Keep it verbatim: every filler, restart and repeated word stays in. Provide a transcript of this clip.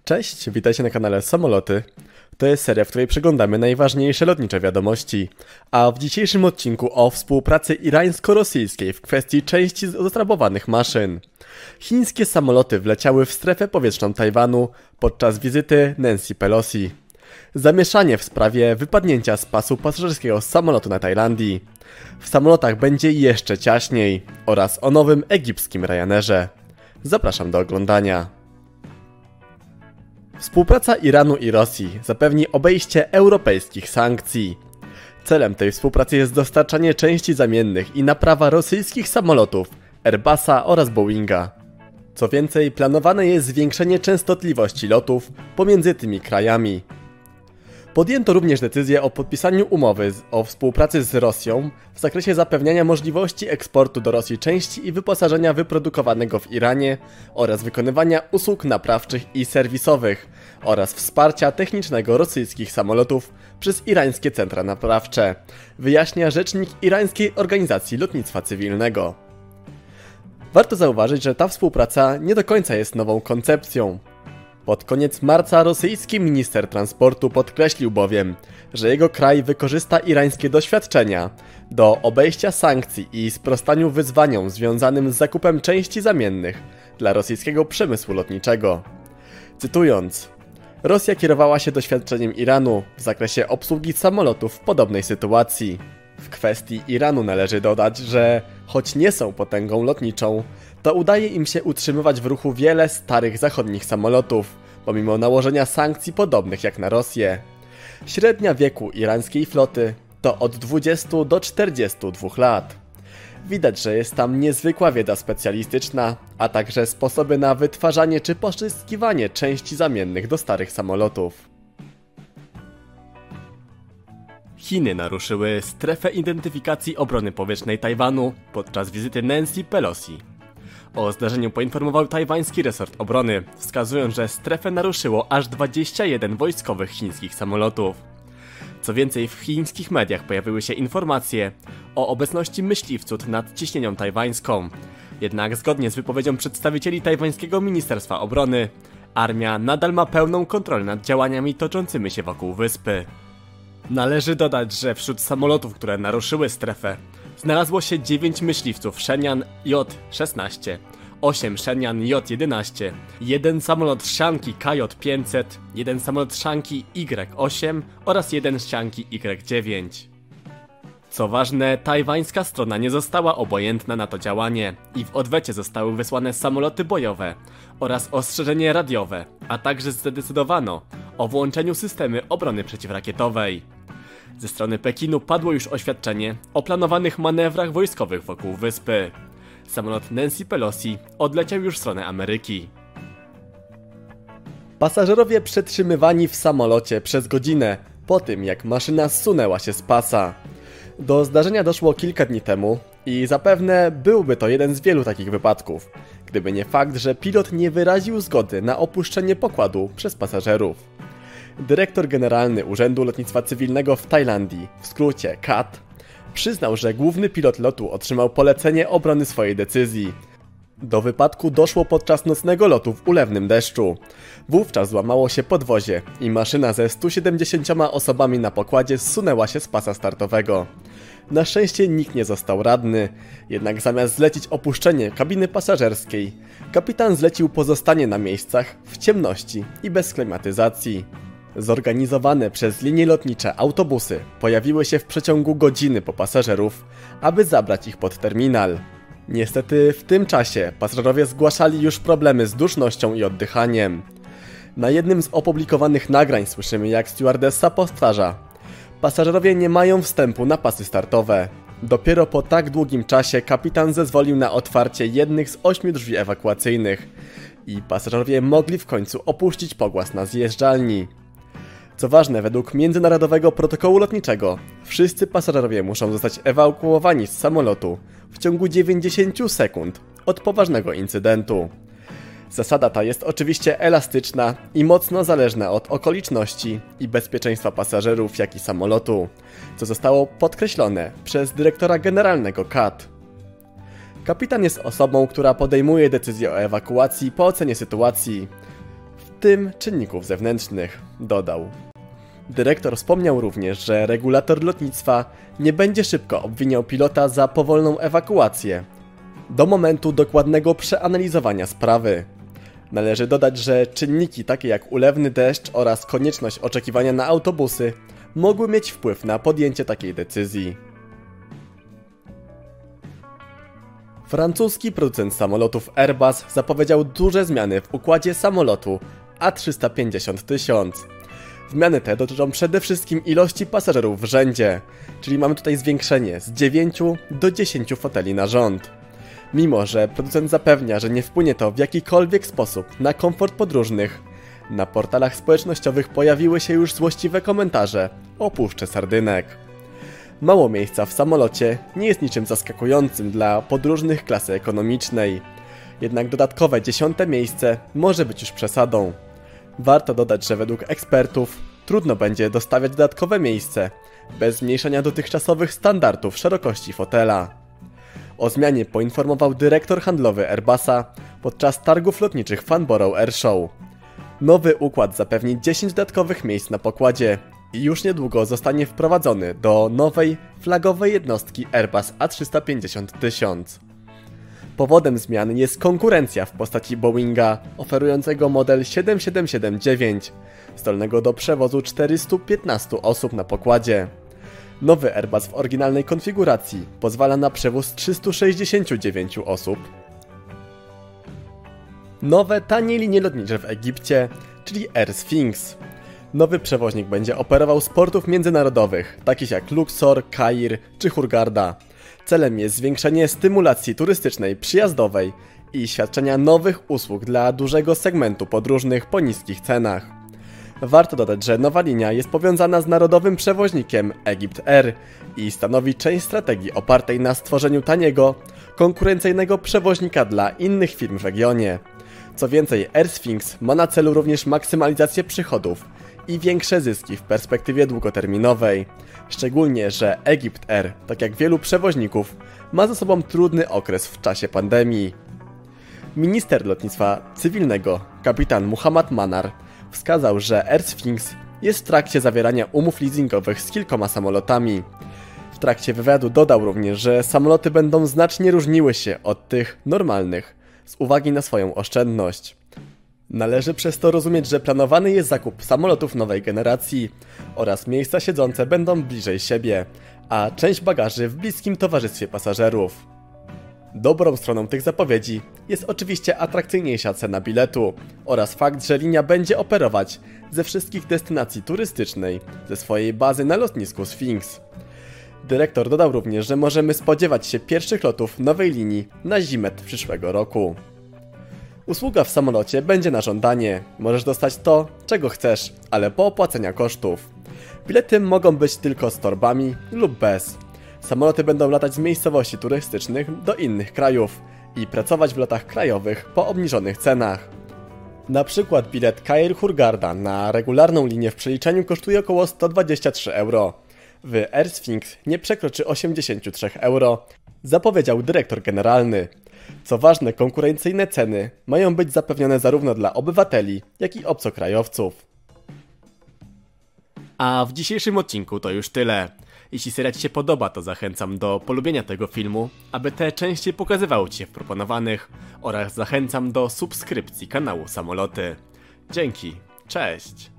Cześć, witajcie na kanale Samoloty. To jest seria, w której przeglądamy najważniejsze lotnicze wiadomości. A w dzisiejszym odcinku o współpracy irańsko-rosyjskiej w kwestii części zrabowanych maszyn. Chińskie samoloty wleciały w strefę powietrzną Tajwanu podczas wizyty Nancy Pelosi. Zamieszanie w sprawie wypadnięcia z pasu pasażerskiego z samolotu na Tajlandii. W samolotach będzie jeszcze ciaśniej oraz o nowym egipskim Ryanerze. Zapraszam do oglądania. Współpraca Iranu i Rosji zapewni obejście europejskich sankcji. Celem tej współpracy jest dostarczanie części zamiennych i naprawa rosyjskich samolotów Airbusa oraz Boeinga. Co więcej, planowane jest zwiększenie częstotliwości lotów pomiędzy tymi krajami. Podjęto również decyzję o podpisaniu umowy o współpracy z Rosją w zakresie zapewniania możliwości eksportu do Rosji części i wyposażenia wyprodukowanego w Iranie oraz wykonywania usług naprawczych i serwisowych oraz wsparcia technicznego rosyjskich samolotów przez irańskie centra naprawcze, wyjaśnia rzecznik Irańskiej Organizacji Lotnictwa Cywilnego. Warto zauważyć, że ta współpraca nie do końca jest nową koncepcją. Pod koniec marca rosyjski minister transportu podkreślił bowiem, że jego kraj wykorzysta irańskie doświadczenia do obejścia sankcji i sprostaniu wyzwaniom związanym z zakupem części zamiennych dla rosyjskiego przemysłu lotniczego. Cytując, Rosja kierowała się doświadczeniem Iranu w zakresie obsługi samolotów w podobnej sytuacji. W kwestii Iranu należy dodać, że choć nie są potęgą lotniczą, to udaje im się utrzymywać w ruchu wiele starych zachodnich samolotów, pomimo nałożenia sankcji podobnych jak na Rosję. Średnia wieku irańskiej floty to od dwudziestu do czterdziestu dwóch lat. Widać, że jest tam niezwykła wiedza specjalistyczna, a także sposoby na wytwarzanie czy pozyskiwanie części zamiennych do starych samolotów. Chiny naruszyły strefę identyfikacji obrony powietrznej Tajwanu podczas wizyty Nancy Pelosi. O zdarzeniu poinformował tajwański resort obrony, wskazując, że strefę naruszyło aż dwadzieścia jeden wojskowych chińskich samolotów. Co więcej, w chińskich mediach pojawiły się informacje o obecności myśliwców nad ciśnienią tajwańską. Jednak zgodnie z wypowiedzią przedstawicieli tajwańskiego Ministerstwa Obrony, armia nadal ma pełną kontrolę nad działaniami toczącymi się wokół wyspy. Należy dodać, że wśród samolotów, które naruszyły strefę, znalazło się dziewięć myśliwców Shenyang J szesnaście, osiem Shenyang J jedenaście, jeden samolot Shankey K J pięćset, jeden samolot Shankey Y osiem oraz jeden Shankey Y dziewięć. Co ważne, tajwańska strona nie została obojętna na to działanie i w odwecie zostały wysłane samoloty bojowe oraz ostrzeżenie radiowe, a także zdecydowano o włączeniu systemy obrony przeciwrakietowej. Ze strony Pekinu padło już oświadczenie o planowanych manewrach wojskowych wokół wyspy. Samolot Nancy Pelosi odleciał już w stronę Ameryki. Pasażerowie przetrzymywani w samolocie przez godzinę po tym, jak maszyna zsunęła się z pasa. Do zdarzenia doszło kilka dni temu i zapewne byłby to jeden z wielu takich wypadków, gdyby nie fakt, że pilot nie wyraził zgody na opuszczenie pokładu przez pasażerów. Dyrektor generalny Urzędu Lotnictwa Cywilnego w Tajlandii, w skrócie C A T, przyznał, że główny pilot lotu otrzymał polecenie obrony swojej decyzji. Do wypadku doszło podczas nocnego lotu w ulewnym deszczu. Wówczas złamało się podwozie i maszyna ze stu siedemdziesięcioma osobami na pokładzie zsunęła się z pasa startowego. Na szczęście nikt nie został ranny, jednak zamiast zlecić opuszczenie kabiny pasażerskiej, kapitan zlecił pozostanie na miejscach w ciemności i bez klimatyzacji. Zorganizowane przez linie lotnicze autobusy pojawiły się w przeciągu godziny po pasażerów, aby zabrać ich pod terminal. Niestety w tym czasie pasażerowie zgłaszali już problemy z dusznością i oddychaniem. Na jednym z opublikowanych nagrań słyszymy, jak stewardessa powtarza: pasażerowie nie mają wstępu na pasy startowe. Dopiero po tak długim czasie kapitan zezwolił na otwarcie jednych z ośmiu drzwi ewakuacyjnych i pasażerowie mogli w końcu opuścić pogłas na zjeżdżalni. Co ważne, według międzynarodowego protokołu lotniczego, wszyscy pasażerowie muszą zostać ewakuowani z samolotu w ciągu dziewięćdziesięciu sekund od poważnego incydentu. Zasada ta jest oczywiście elastyczna i mocno zależna od okoliczności i bezpieczeństwa pasażerów, jak i samolotu, co zostało podkreślone przez dyrektora generalnego C A T. Kapitan jest osobą, która podejmuje decyzję o ewakuacji po ocenie sytuacji. W w tym czynników zewnętrznych, dodał. Dyrektor wspomniał również, że regulator lotnictwa nie będzie szybko obwiniał pilota za powolną ewakuację, do momentu dokładnego przeanalizowania sprawy. Należy dodać, że czynniki takie jak ulewny deszcz oraz konieczność oczekiwania na autobusy mogły mieć wpływ na podjęcie takiej decyzji. Francuski producent samolotów Airbus zapowiedział duże zmiany w układzie samolotu A trzysta pięćdziesiąt tysiąc. Zmiany te dotyczą przede wszystkim ilości pasażerów w rzędzie, czyli mamy tutaj zwiększenie z dziewięciu do dziesięciu foteli na rząd. Mimo że producent zapewnia, że nie wpłynie to w jakikolwiek sposób na komfort podróżnych, na portalach społecznościowych pojawiły się już złośliwe komentarze o puszce sardynek. Mało miejsca w samolocie nie jest niczym zaskakującym dla podróżnych klasy ekonomicznej, jednak dodatkowe dziesiąte miejsce może być już przesadą. Warto dodać, że według ekspertów trudno będzie dostawiać dodatkowe miejsce bez zmniejszenia dotychczasowych standardów szerokości fotela. O zmianie poinformował dyrektor handlowy Airbusa podczas targów lotniczych Farnborough Airshow. Nowy układ zapewni dziesięć dodatkowych miejsc na pokładzie i już niedługo zostanie wprowadzony do nowej, flagowej jednostki Airbus A trzysta pięćdziesiąt tysiąc. Powodem zmian jest konkurencja w postaci Boeinga oferującego model siedem siedem siedem dziewięć, zdolnego do przewozu czterystu piętnastu osób na pokładzie. Nowy Airbus w oryginalnej konfiguracji pozwala na przewóz trzystu sześćdziesięciu dziewięciu osób. Nowe, tanie linie lotnicze w Egipcie, czyli Air Sphinx. Nowy przewoźnik będzie operował z portów międzynarodowych, takich jak Luxor, Kair czy Hurghada. Celem jest zwiększenie stymulacji turystycznej przyjazdowej i świadczenia nowych usług dla dużego segmentu podróżnych po niskich cenach. Warto dodać, że nowa linia jest powiązana z narodowym przewoźnikiem Egypt Air i stanowi część strategii opartej na stworzeniu taniego, konkurencyjnego przewoźnika dla innych firm w regionie. Co więcej, Air Sphinx ma na celu również maksymalizację przychodów i większe zyski w perspektywie długoterminowej. Szczególnie, że Egypt Air, tak jak wielu przewoźników, ma za sobą trudny okres w czasie pandemii. Minister lotnictwa cywilnego, kapitan Muhammad Manar, wskazał, że Air Sphinx jest w trakcie zawierania umów leasingowych z kilkoma samolotami. W trakcie wywiadu dodał również, że samoloty będą znacznie różniły się od tych normalnych, z uwagi na swoją oszczędność. Należy przez to rozumieć, że planowany jest zakup samolotów nowej generacji oraz miejsca siedzące będą bliżej siebie, a część bagaży w bliskim towarzystwie pasażerów. Dobrą stroną tych zapowiedzi jest oczywiście atrakcyjniejsza cena biletu oraz fakt, że linia będzie operować ze wszystkich destynacji turystycznej ze swojej bazy na lotnisku Sphinx. Dyrektor dodał również, że możemy spodziewać się pierwszych lotów nowej linii na zimę przyszłego roku. Usługa w samolocie będzie na żądanie. Możesz dostać to, czego chcesz, ale po opłaceniu kosztów. Bilety mogą być tylko z torbami lub bez. Samoloty będą latać z miejscowości turystycznych do innych krajów i pracować w lotach krajowych po obniżonych cenach. Na przykład bilet Kair Hurghada na regularną linię w przeliczeniu kosztuje około sto dwadzieścia trzy euro. W Air Sphinx nie przekroczy osiemdziesiąt trzy euro, zapowiedział dyrektor generalny. Co ważne, konkurencyjne ceny mają być zapewnione zarówno dla obywateli, jak i obcokrajowców. A w dzisiejszym odcinku to już tyle. Jeśli seria Ci się podoba, to zachęcam do polubienia tego filmu, aby te częściej pokazywały Ci się w proponowanych, oraz zachęcam do subskrypcji kanału Samoloty. Dzięki, cześć!